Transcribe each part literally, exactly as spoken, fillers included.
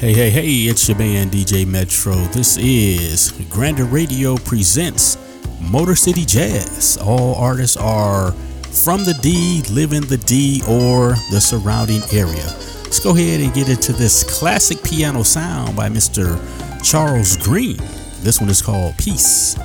Hey, hey, hey, it's your man D J Metro. This is Granda Radio presents Motor City Jazz. All artists are from the D, live in the D, or the surrounding area. Let's go ahead and get into this classic piano sound by Mister Charles Green. This one is called Peace.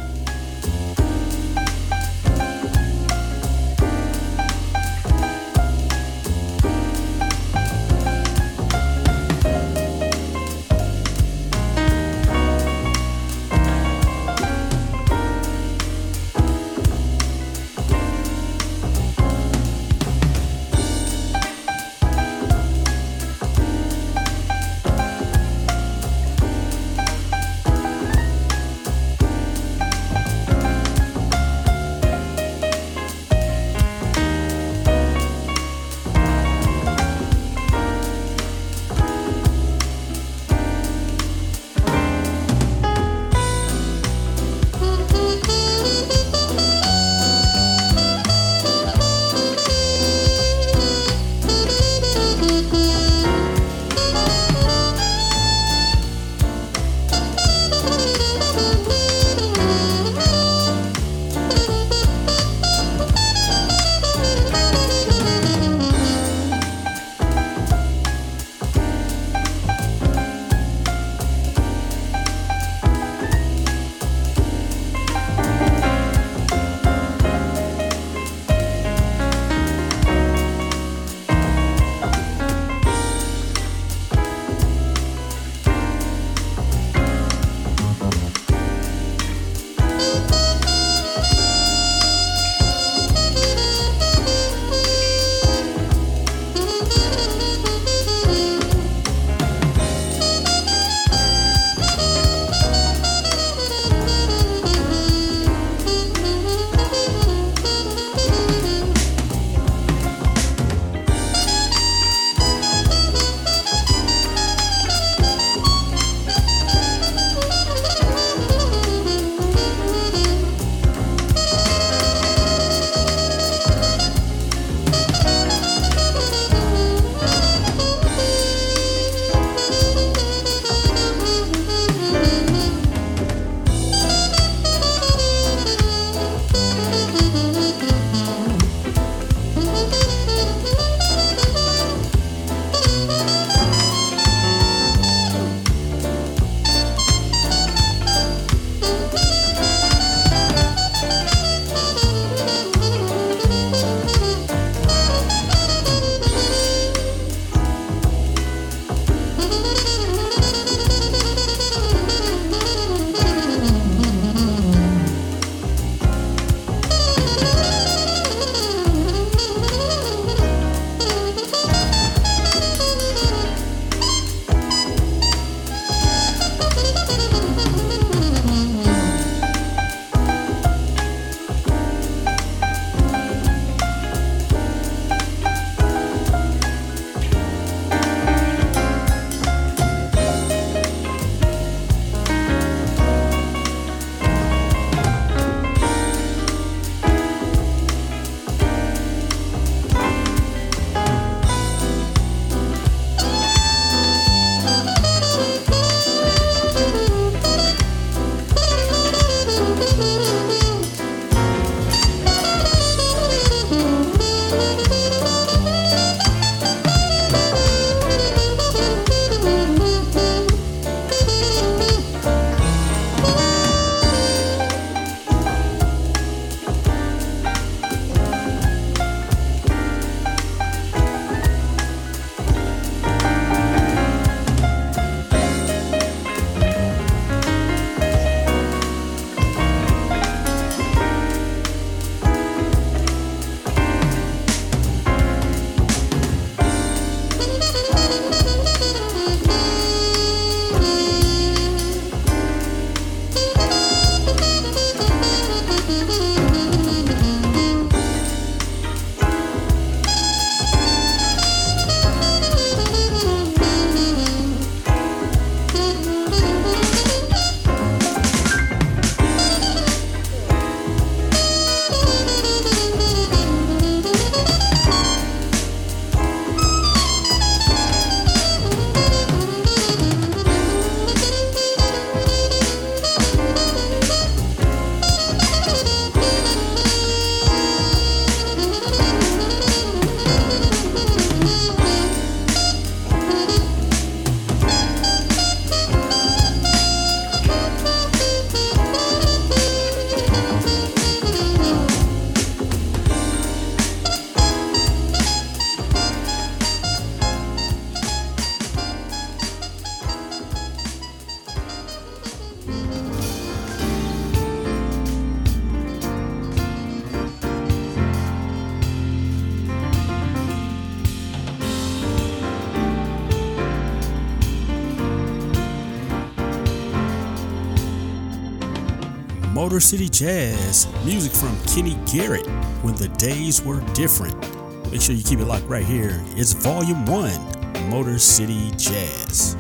Motor City Jazz, music from Kenny Garrett, When the Days Were Different. Make sure you keep it locked right here. It's Volume one, Motor City Jazz.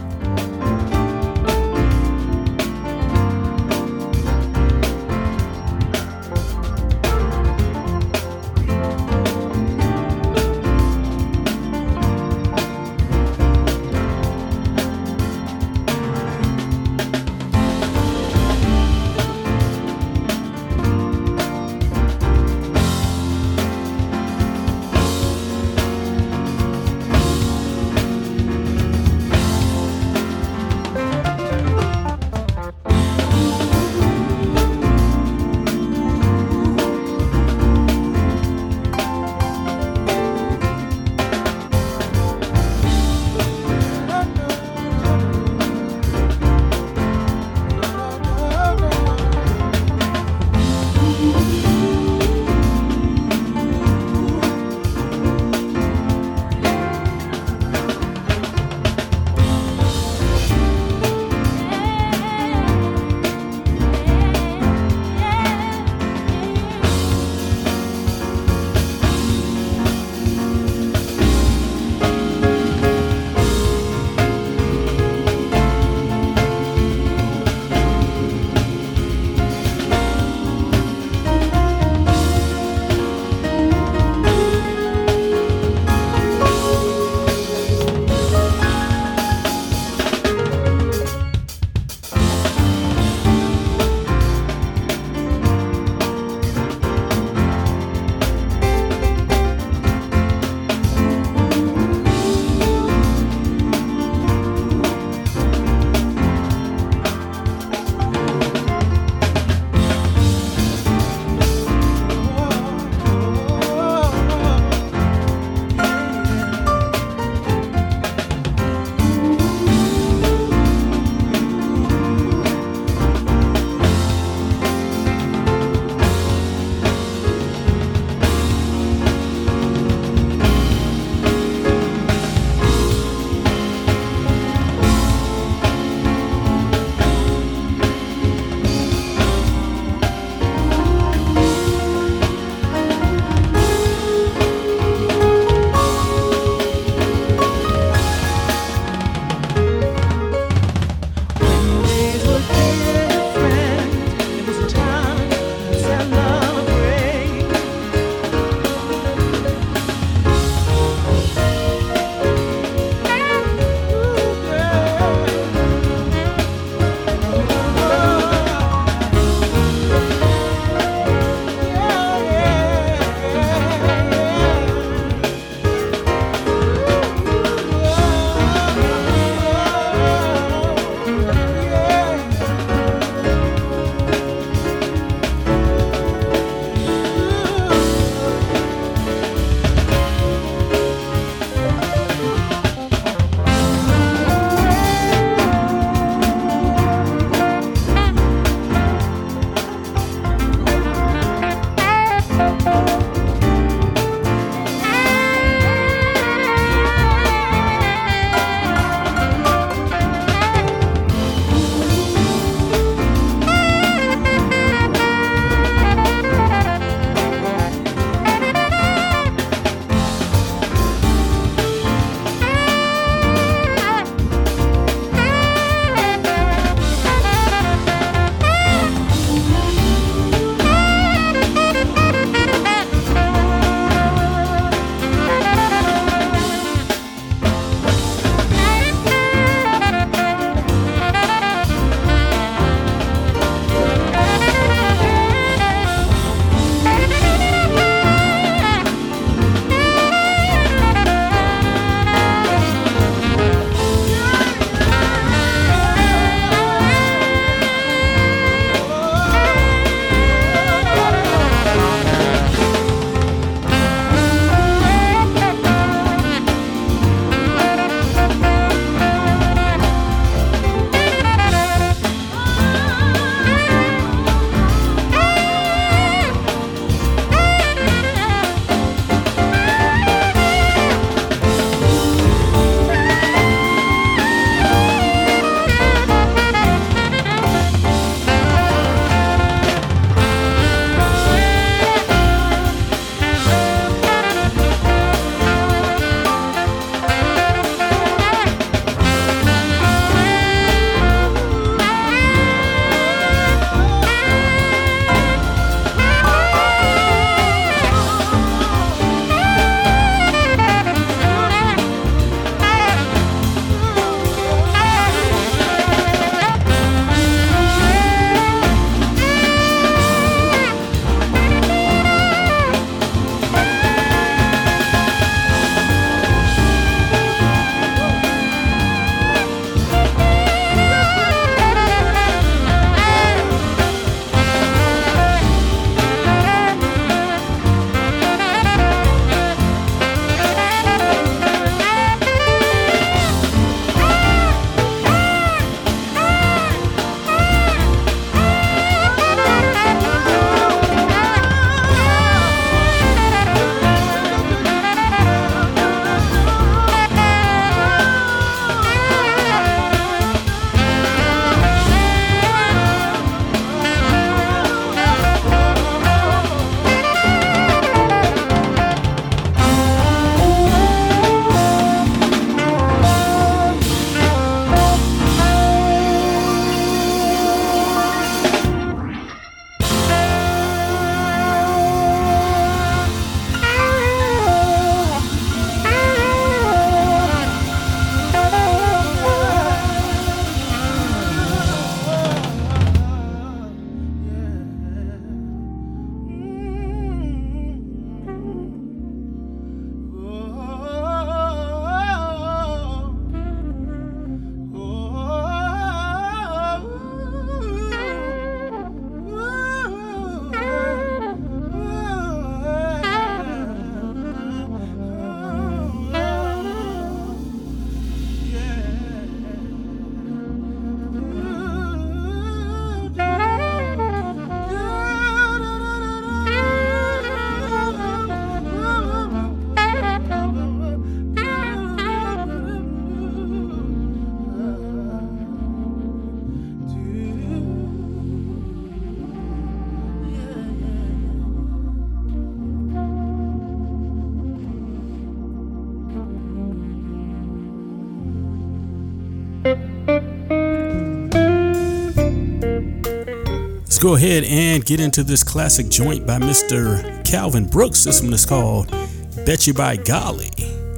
Let's go ahead and get into this classic joint by Mister Calvin Brooks. This one is called Bet You By Golly.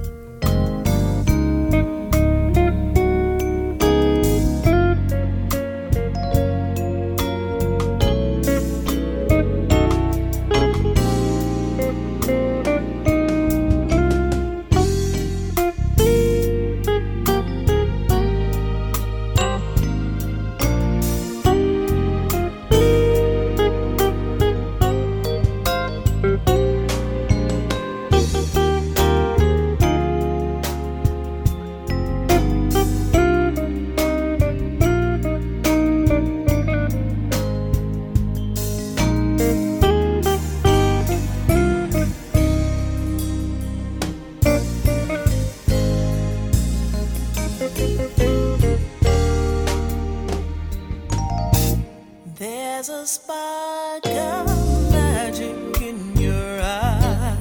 There's a spark of magic in your eye.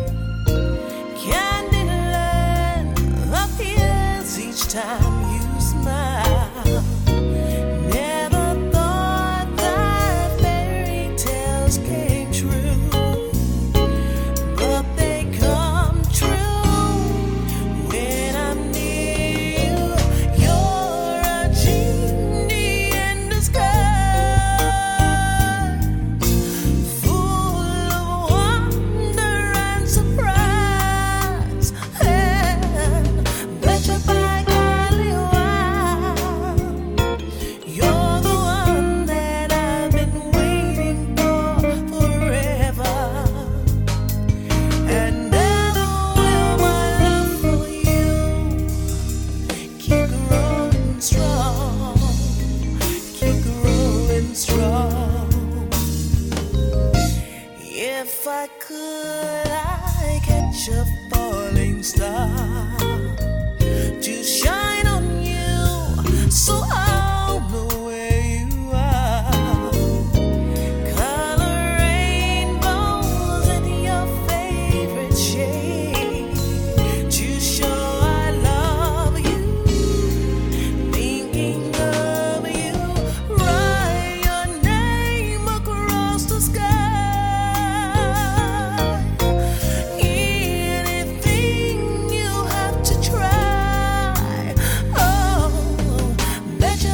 Candyland appears each time you smile. Never thought that fairy tales came true, but they come true when I'm near you. You're a genie in disguise. If I could, I catch a falling star to shine on you, so I'll know where you are. Color rainbows in your favorite shade to show I love you. Thinking of you, write your name across the sky. Anything you have to try. Oh, bet you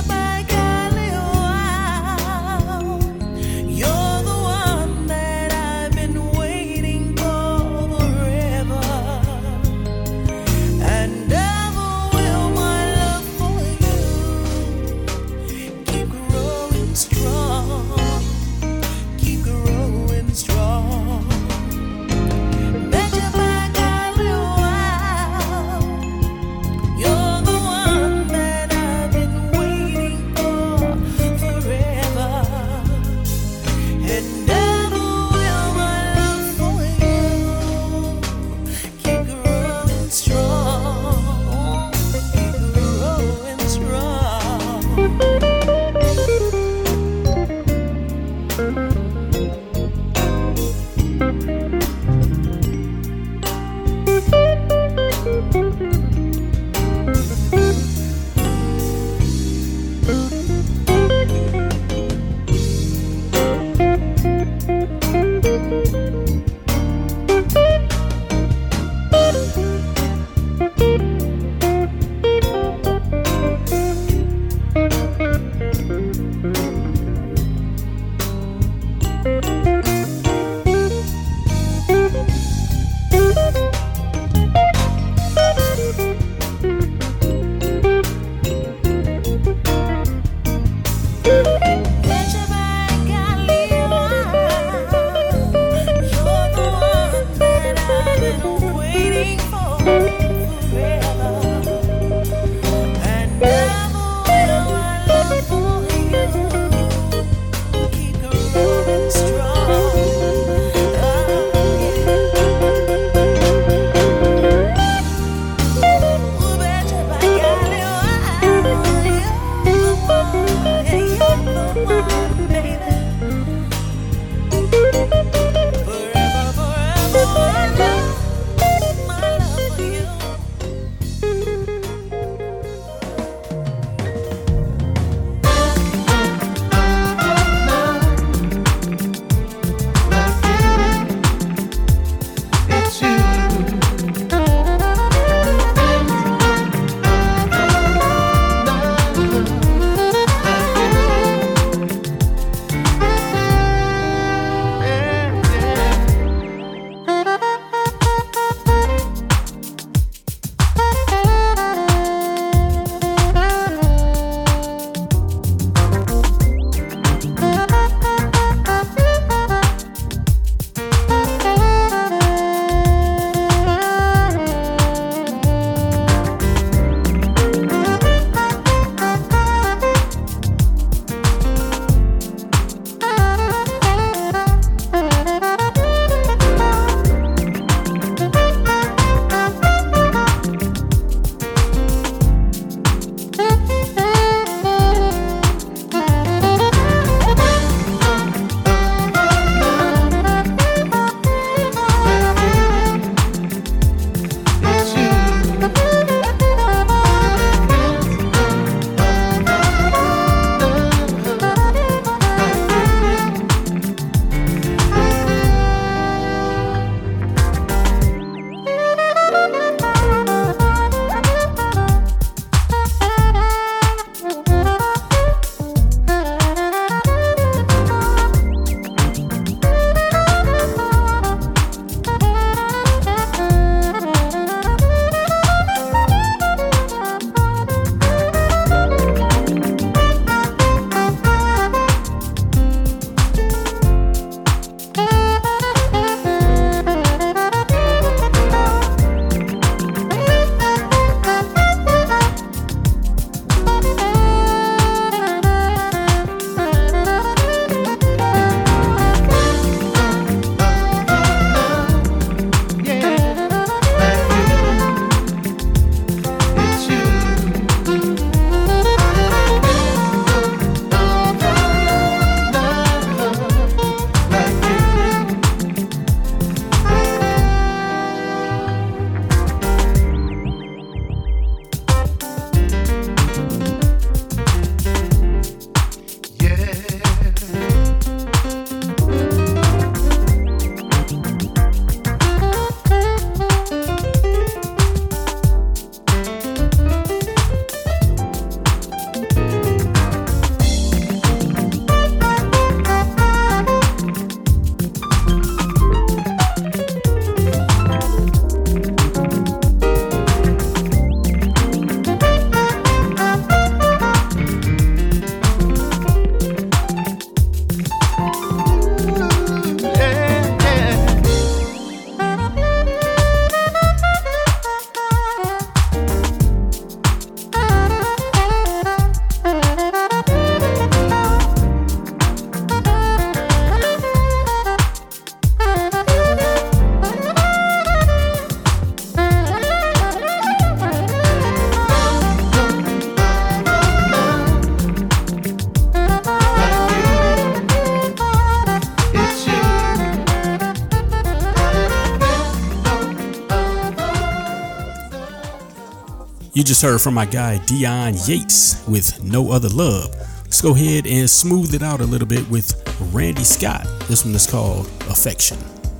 You just heard from my guy Dion Yates with No Other Love. Let's go ahead and smooth it out a little bit with Randy Scott. This one is called Affection.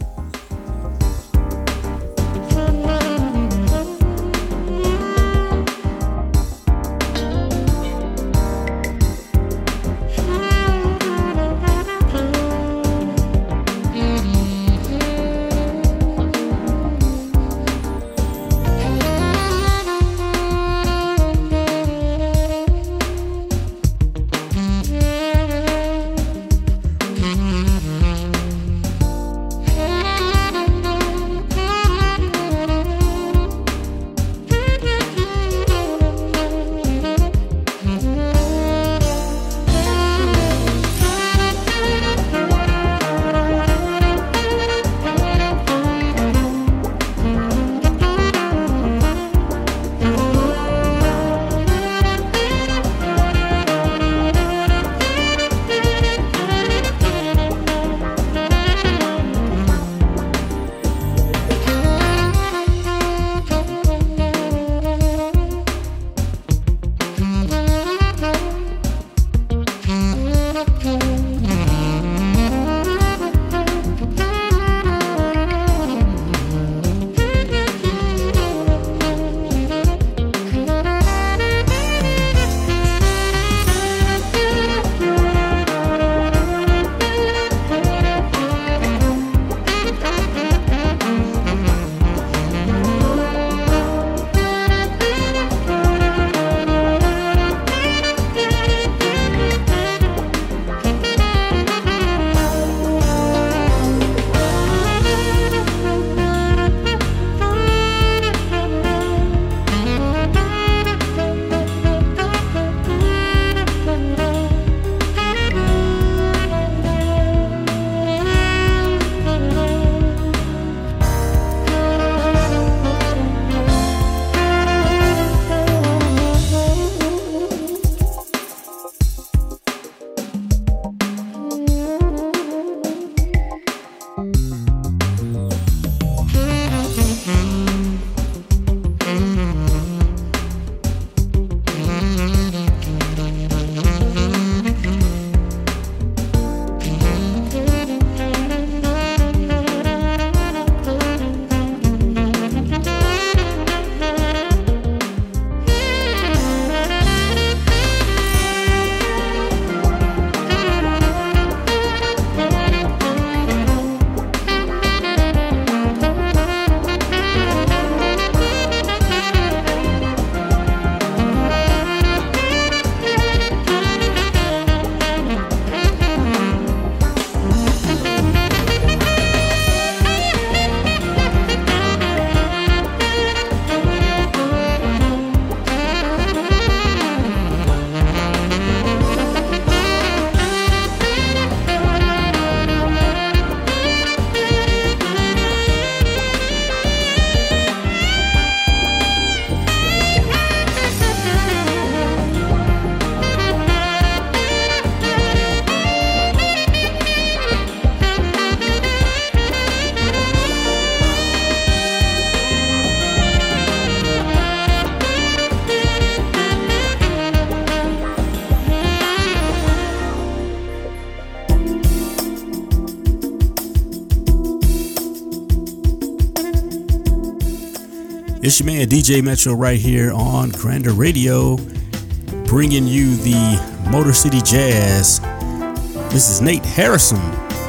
It's your man D J Metro right here on Grander Radio, bringing you the Motor City Jazz. This is Nate Harrison,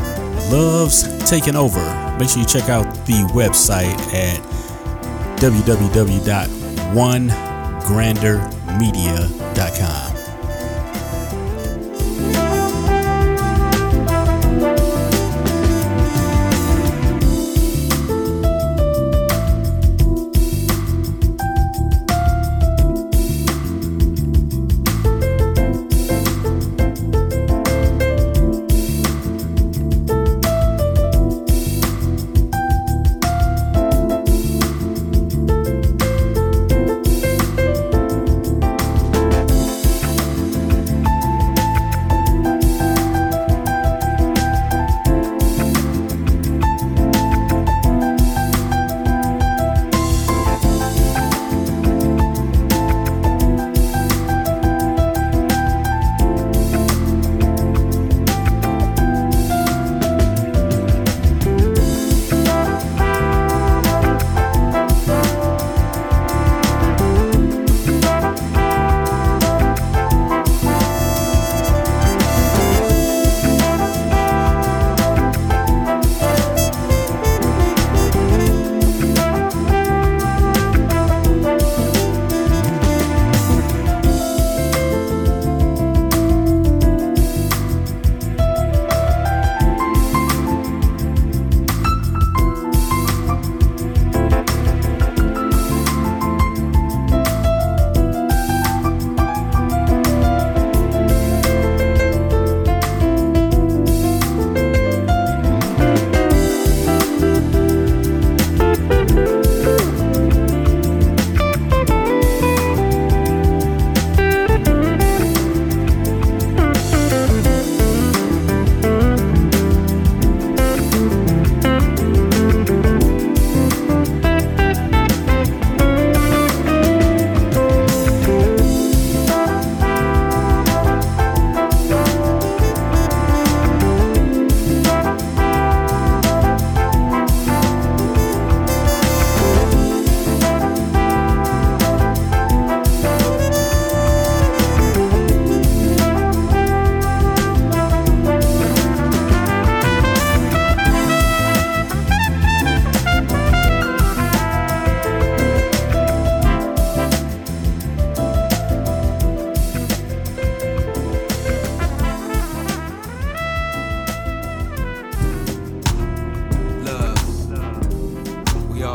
Love's Taking Over. Make sure you check out the website at w w w dot one grander media dot com.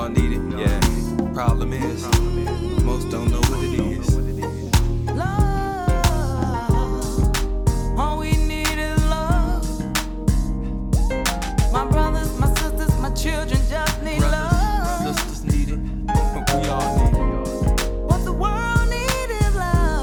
all need it, yeah. Problem is, most don't know what it is. Love, all we need is love. My brothers, my sisters, my children just need Brothers, love. sisters need it, we all need it. What the world need is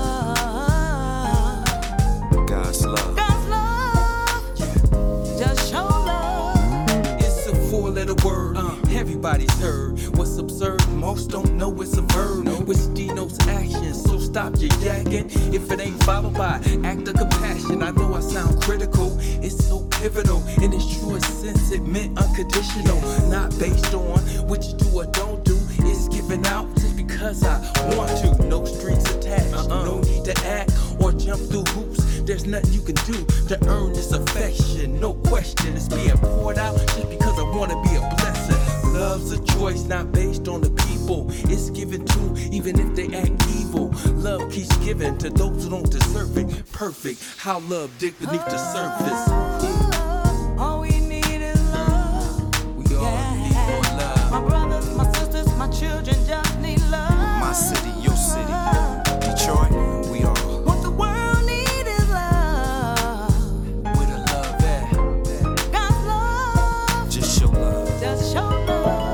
love. God's love. God's love, just show love. It's a four-letter word, uh, everybody's heard. What's absurd, most don't know it's a verb, which denotes action. So stop your yakking if it ain't followed by act of compassion. I know I sound critical, it's so pivotal. In its truest sense, it meant unconditional, not based on what you do or don't do. It's given out just because I want to. No strings attached, uh-uh. No need to act or jump through hoops. There's nothing you can do to earn this affection. No question, it's being poured out just because I want to be a blessing. Love's a choice not based on the people it's given to, even if they act evil. Love keeps giving to those who don't deserve it. Perfect, how love dig beneath the surface. All we need is love. We all need more love. My brothers, my sisters, my children just need love. My city, your city, Detroit, we all. What the world need is love. Where the love at? God's love, Just show love. just show love.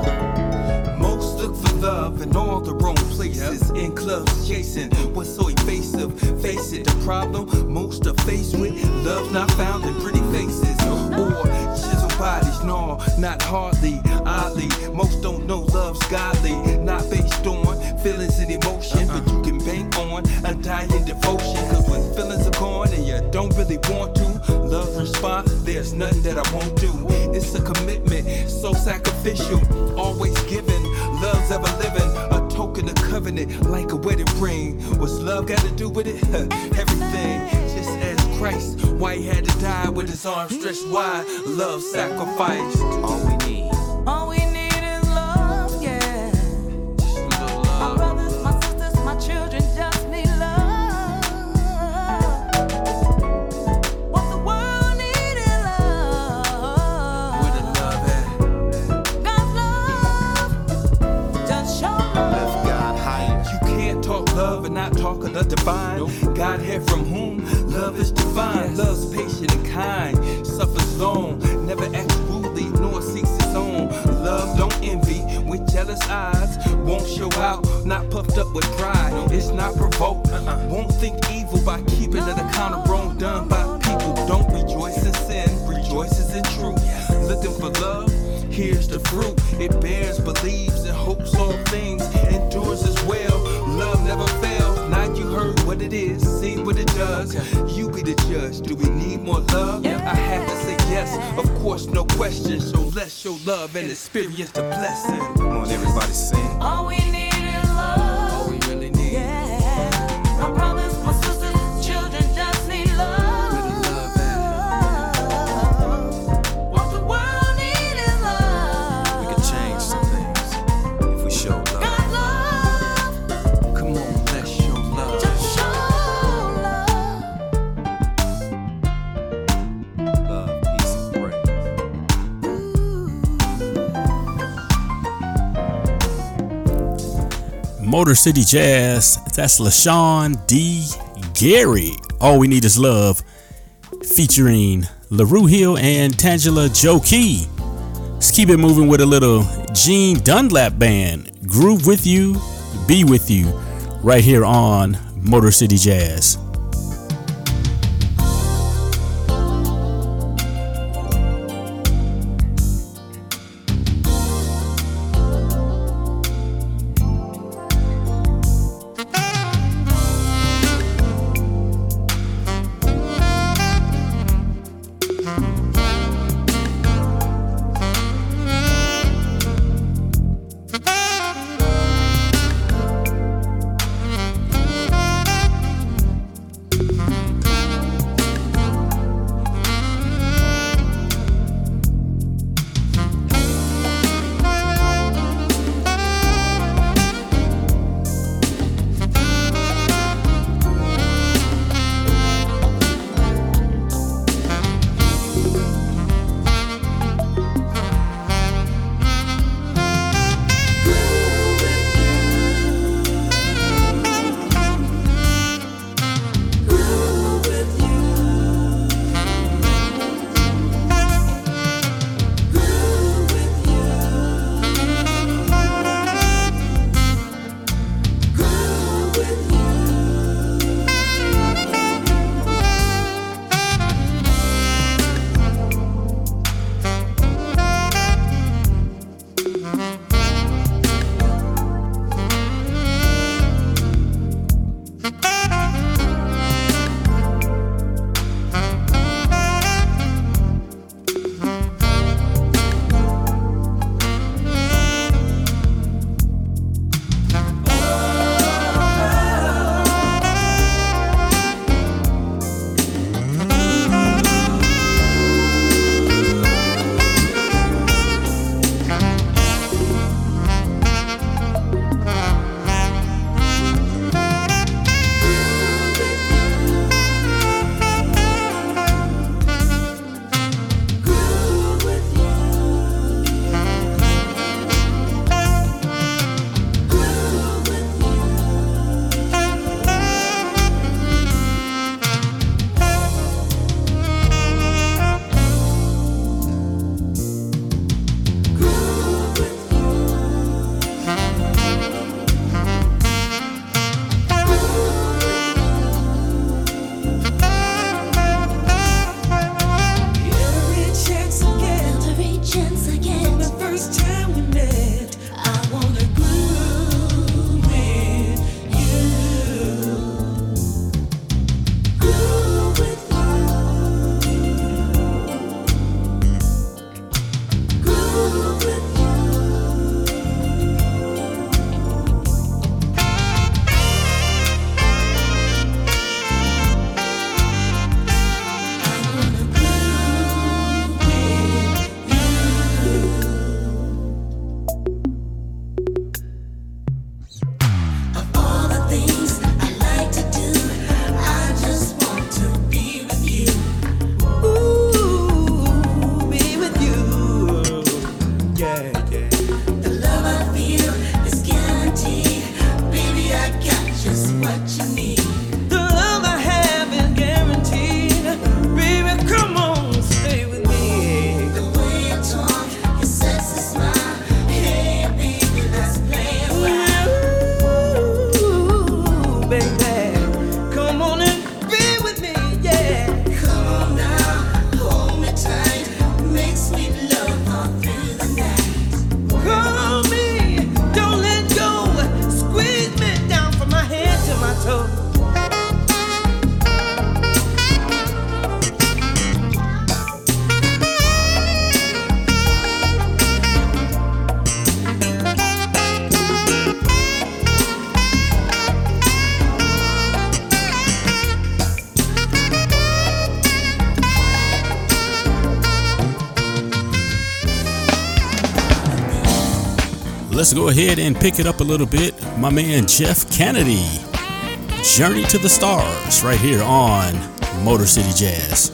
Most look for love in all the wrong places. In clubs chasing what's so evasive. Face it, the problem most are faced with. Love not found in pretty faces or chiseled bodies. No, not hardly. Oddly, most don't know love's godly. Not based on feelings and emotion, but you can bank on undying devotion. Cause when feelings are gone and you don't really want to, love response, there's nothing that I won't do. It's a commitment, so sacrificial, always giving, love's ever living, a token of covenant, like a wedding ring. What's love got to do with it? Everything, just as Christ, why he had to die with his arms stretched wide, love sacrificed. All we need, All we need is love, yeah. just a little My love. brothers, my sisters, my children just need love. What the world need is Where the love. love at? God's love, just show love. Lift God higher. You can't talk love and not talk of the divine. God here from whom love is divine. Love's patient and kind, suffers long, never acts rudely nor seeks its own. Love don't envy with jealous eyes, won't show out, not puffed up with pride. It's not provoked, won't think evil by keeping an account of wrong done by people. Don't rejoice in sin, rejoices in truth. Looking for love, here's the fruit. It bears, believes, and hopes all things, endures as well. Love never fails. Now you heard what it is, see what it does. You be the judge. Do we need more love? I have to say yes, of course, no question. So let's show love and experience the blessing. Come on, everybody sing. All we need is love. All we really need. Yeah. My brothers, my sisters, children just need love. Where the love What the world need is love. We can change some things if we show love. God's love, Come on, let's show love. just show love. Love, peace, and praise. Motor City Jazz, that's LaShawn D. Gary. All We Need Is Love, featuring LaRue Hill and Tangela Joe Key. Let's keep it moving with a little Gene Dunlap Band. Groove with you, be with you, right here on Motor City Jazz. Let's go ahead and pick it up a little bit. My man Jeff Kennedy, Journey to the Stars, right here on Motor City Jazz.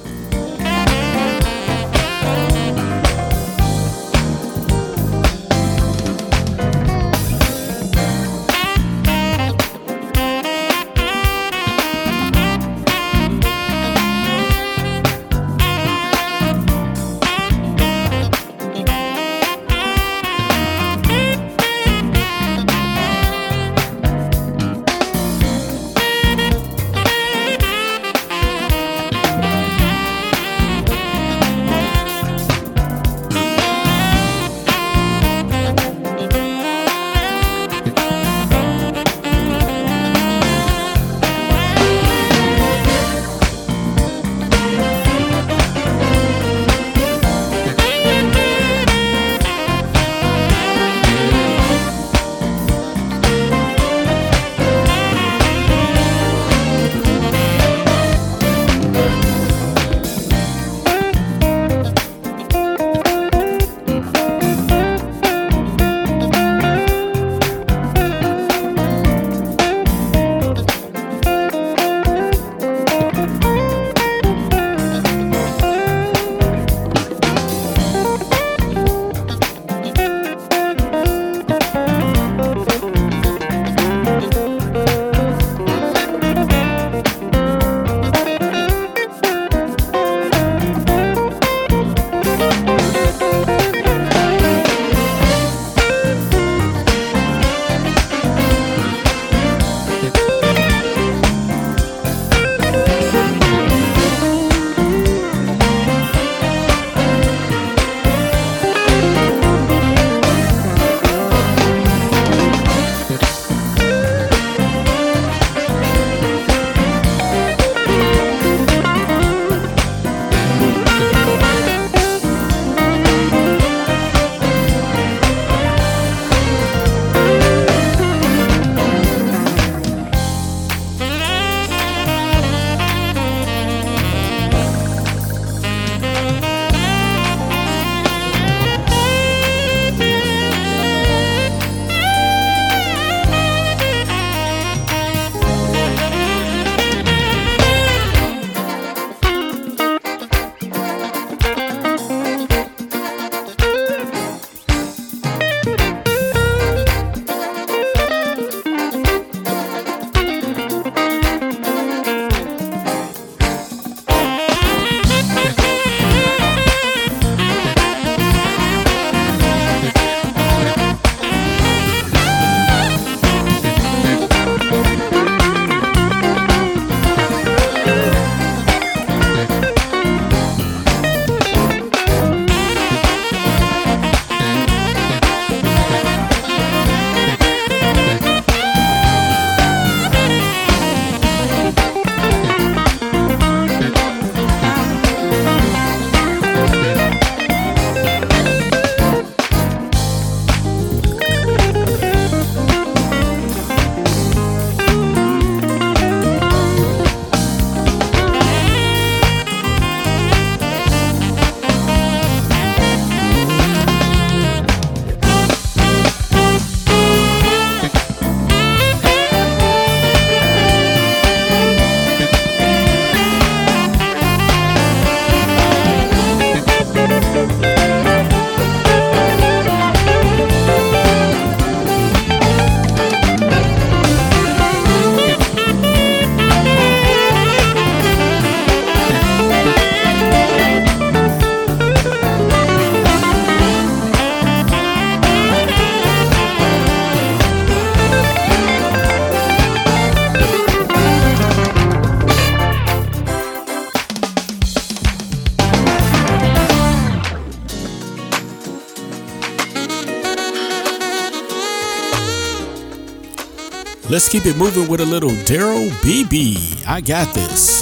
Let's keep it moving with a little Daryl Beebe. I got this.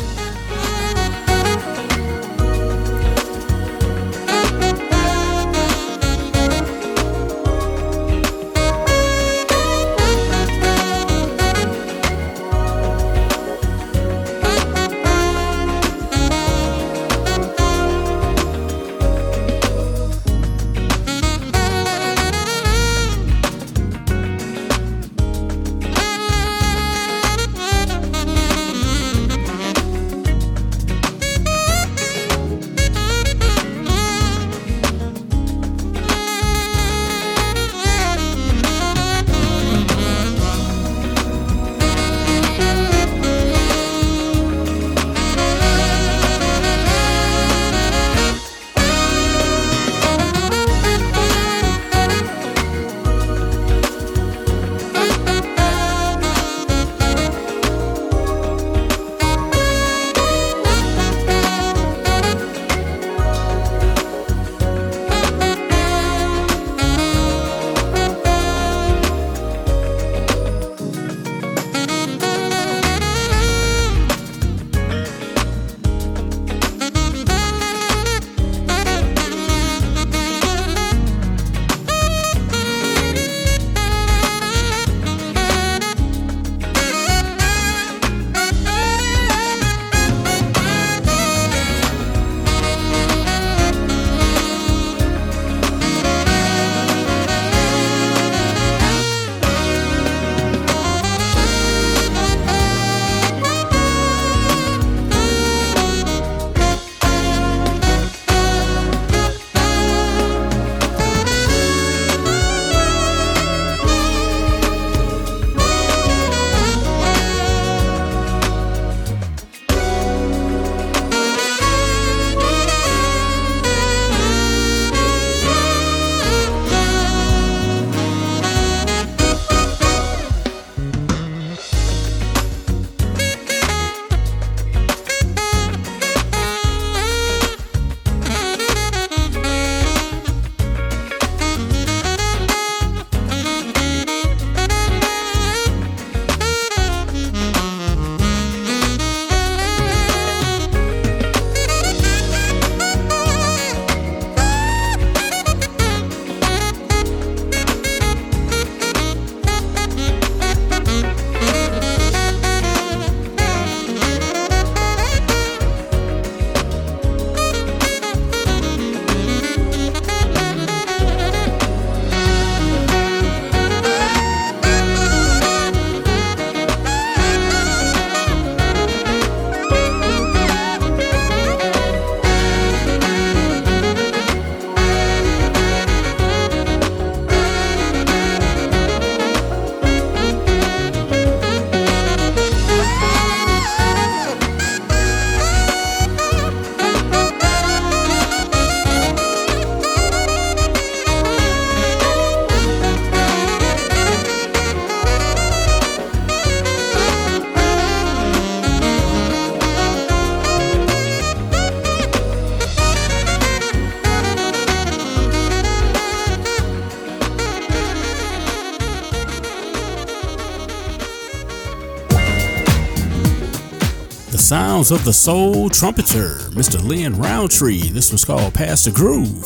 Sounds of the soul trumpeter, Mister Lynn Roundtree. This was called Pass the Groove.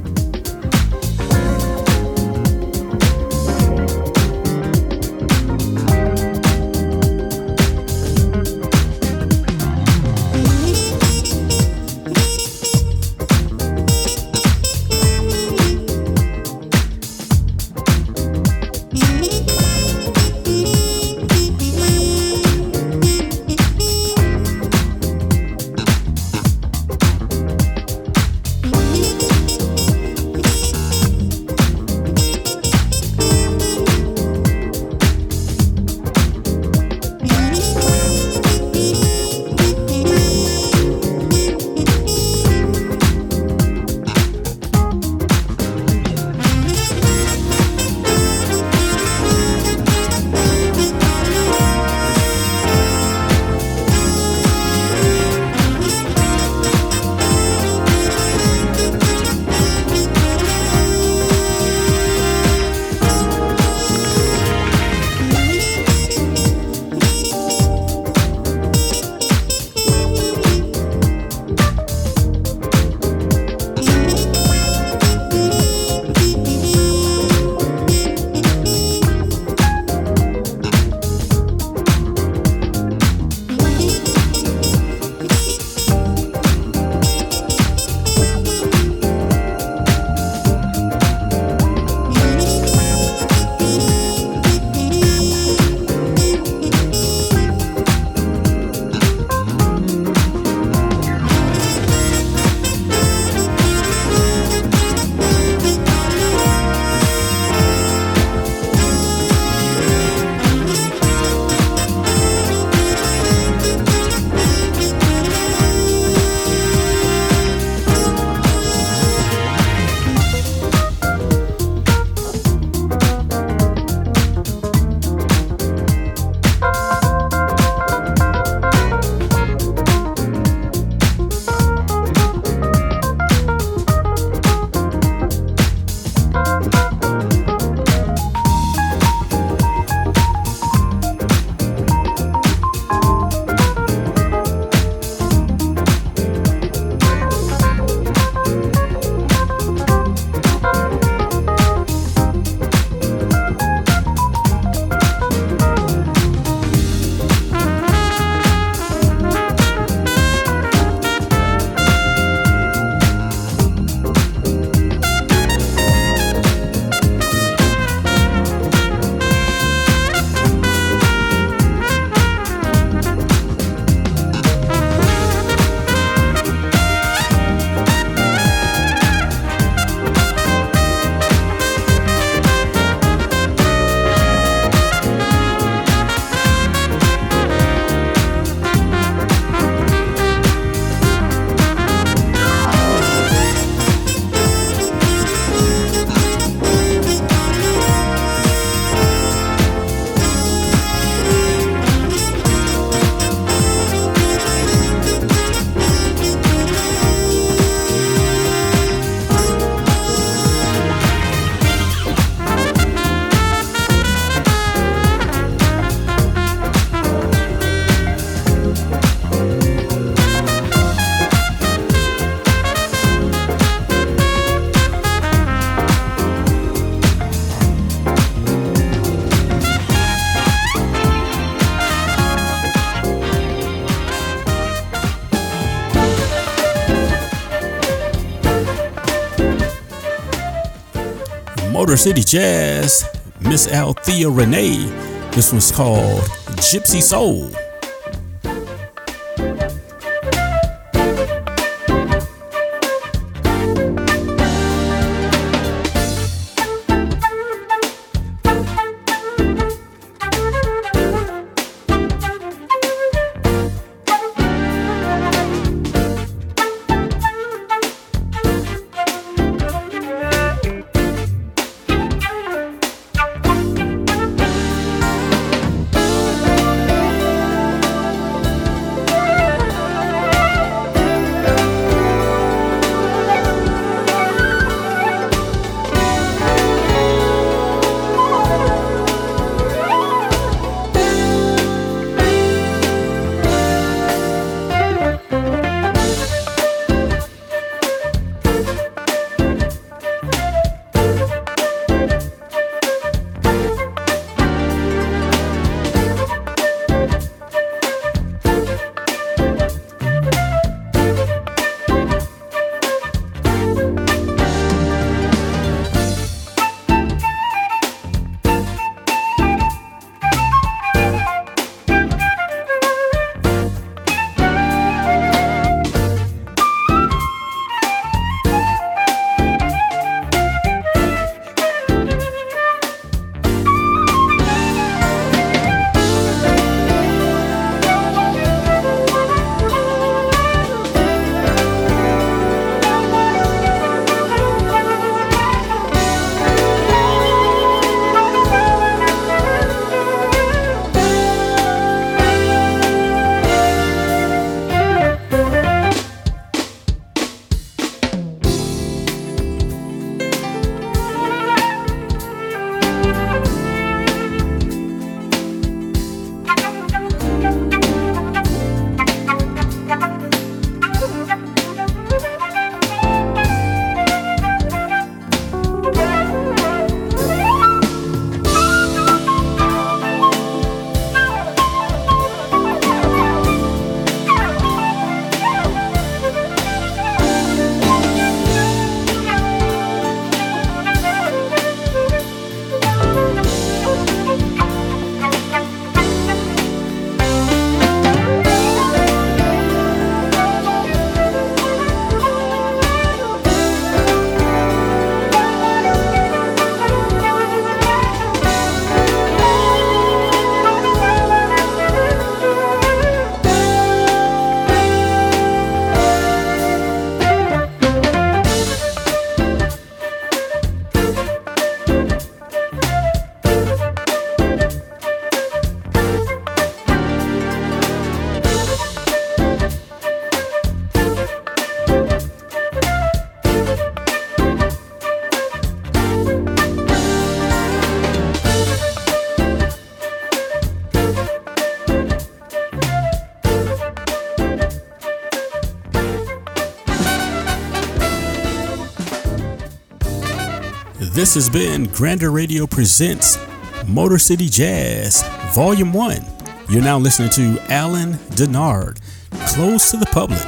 Motor City Jazz, Miss Althea Renee. This one's called Gypsy Soul. Thank This has been Grander Radio Presents Motor City Jazz, Volume one. You're now listening to Alan Denard, Close to the Public.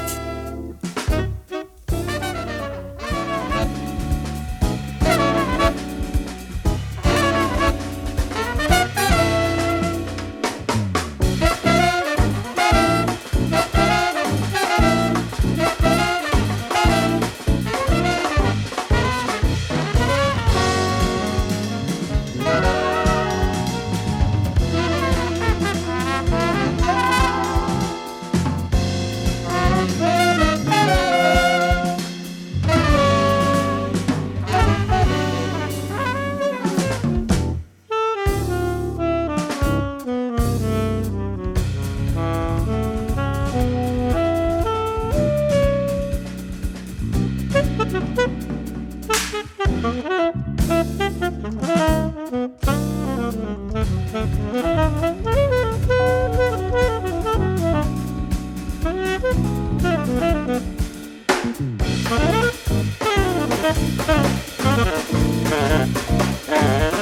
Thank you.